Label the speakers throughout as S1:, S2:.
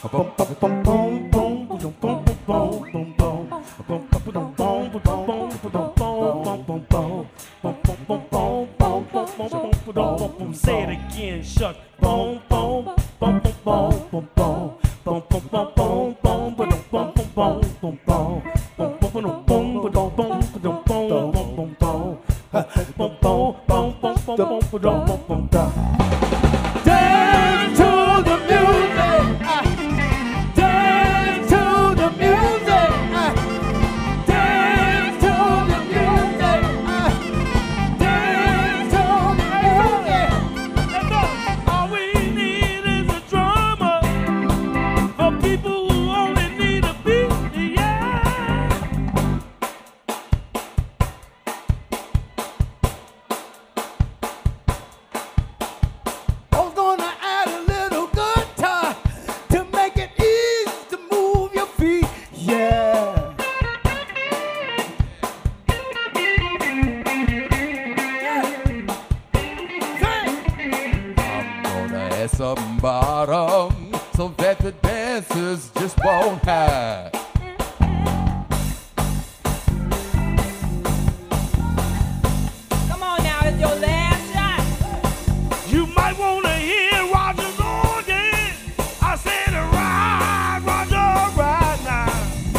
S1: Say it again, shuck. Boom, boom, boom, boom, boom, boom, boom. Boom, boom, boom, boom, boom, boom, boom, boom, boom, boom, boom. Boom, boom, boom, boom, boom, boom, boom, boom, boom, boom, boom. Boom, boom, boom, boom, boom, boom, boom, boom, boom. Dance to the music. Dance to the music. Dance to the music. Dance to the music. All we need is a drummer for people who only need a beat. Yeah. I was gonna add a little guitar to make it easy to move your feet. Yeah.
S2: I'm gonna add some bottom so that the dancers just won't hide.
S3: Come on now, it's your last shot.
S1: You might wanna hear Roger Gordon. I said ride, Roger, ride now.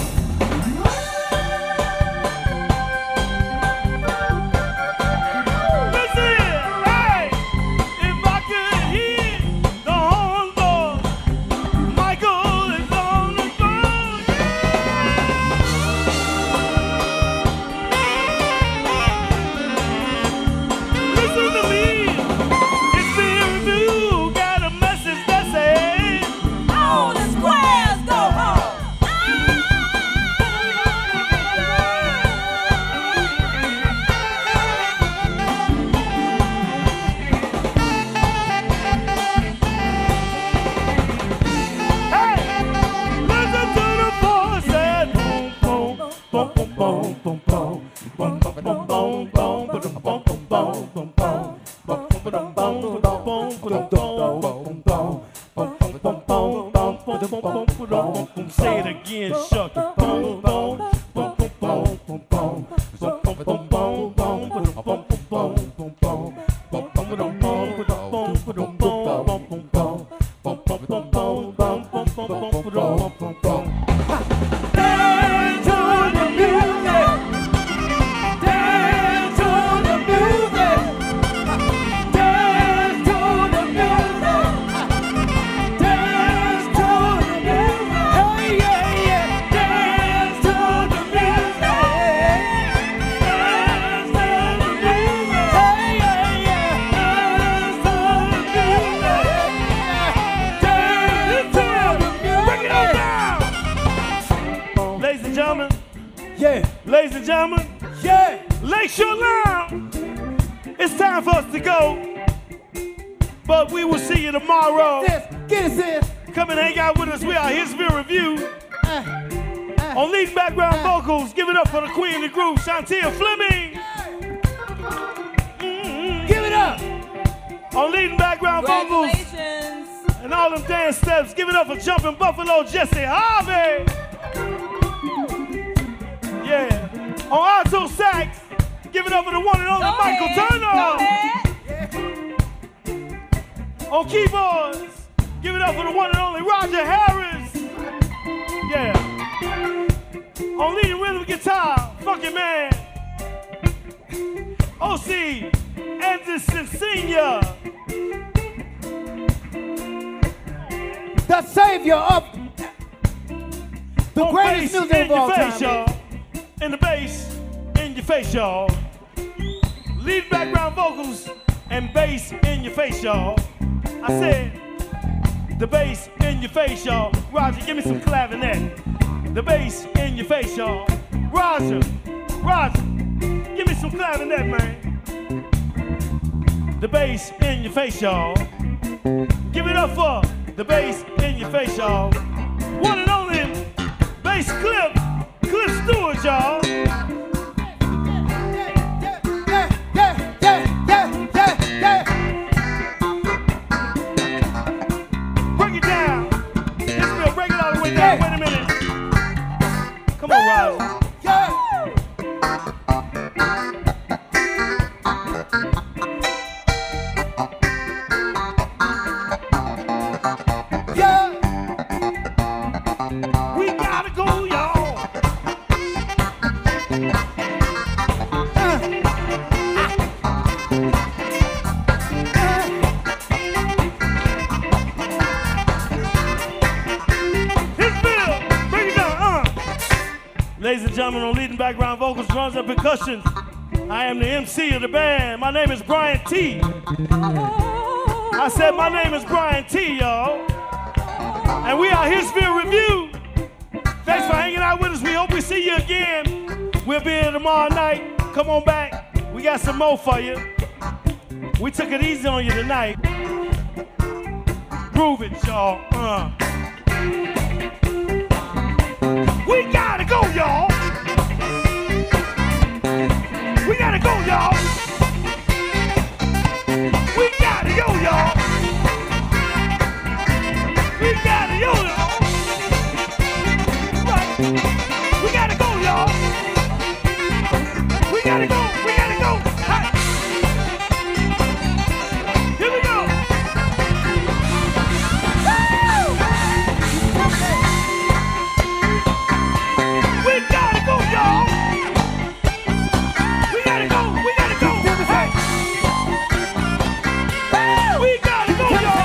S1: Listen, hey, if I could hear the horn blow, Michael is on the phone. Listen to me. It's been review, got a message that says
S3: All the squares go home.
S1: hey, listen to the voice that boom, boom, boom, boom, boom, boom, boom, boom, boom, boom, boom, boom, boom, boom, boom, boom, boom, boom, say it again, Shuck. Boom, boom, boom, boom, boom, boom, boom, boom, boom, boom, boom, boom, boom, boom, boom, boom. Dance to the music. Dance to the music. Dance to the music. Dance to the music. Hey, yeah, yeah. Dance to the music. Dance to the music. Hey, yeah, yeah. Dance to the music. Dance to the music. Bring it on down. Ladies and gentlemen.
S4: Yeah,
S1: Ladies and gentlemen.
S4: yeah.
S1: Lakeshore Lounge. It's time for us to go. But we will see you tomorrow.
S4: Sis, get it, sis.
S1: Come and hang out with us. We are Hitsville Review. On leading background vocals, give it up for the queen of the group, Chantia Fleming.
S4: Give it up.
S1: On leading background vocals
S3: Congratulations.
S1: and all them dance steps, give it up for Jumping Buffalo, Jesse Harvey. Yeah. On alto sax, give it up for the one and only
S3: Go
S1: Michael
S3: ahead.
S1: Turner.
S3: Go ahead.
S1: On keyboards, give it up for the one and only Roger Harris. Yeah. On leading rhythm guitar, fucking man. O.C. Anderson Sr.
S4: The savior of the
S1: On
S4: greatest
S1: bass
S4: music
S1: in
S4: of
S1: your
S4: all
S1: face,
S4: time.
S1: y'all. In the bass, in your face, y'all. Lead background vocals and bass in your face, y'all. I said, the bass in your face, y'all. Roger, give me some clavinet. The bass in your face, y'all. Roger, give me some clavinet, man. The bass in your face, y'all. Give it up for the bass in your face, y'all. One and only bass Cliff Stewart, y'all. Break it down. It's real, break and gentlemen, on leading background vocals, drums, and percussion, I am the MC of the band. My name is Brian T. I said my name is Brian T, y'all. And we are Hitsville Review. Thanks for hanging out with us. We hope we see you again. We'll be here tomorrow night. Come on back. We got some more for you. We took it easy on you tonight. Groove it, y'all. We gotta go, y'all. We gotta go, y'all. We gotta go, y'all. We gotta go, y'all. Right. We gotta go, y'all. We gotta go. We gotta go. Hi. Here we go. We gotta go, y'all. We gotta go. We gotta go. Hey. We gotta go, y'all.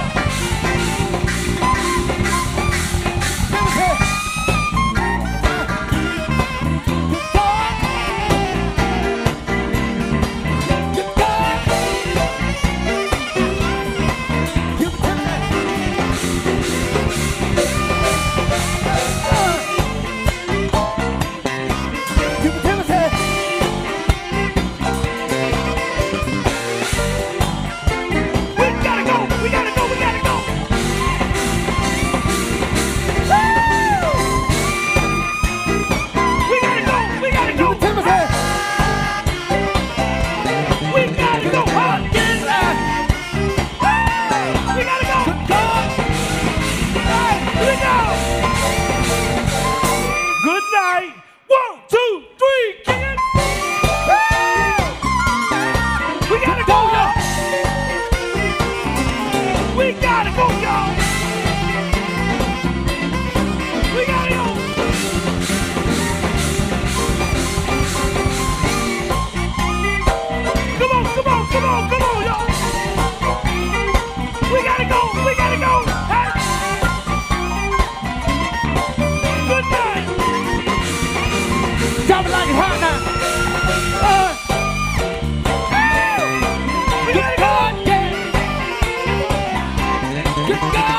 S4: Good God.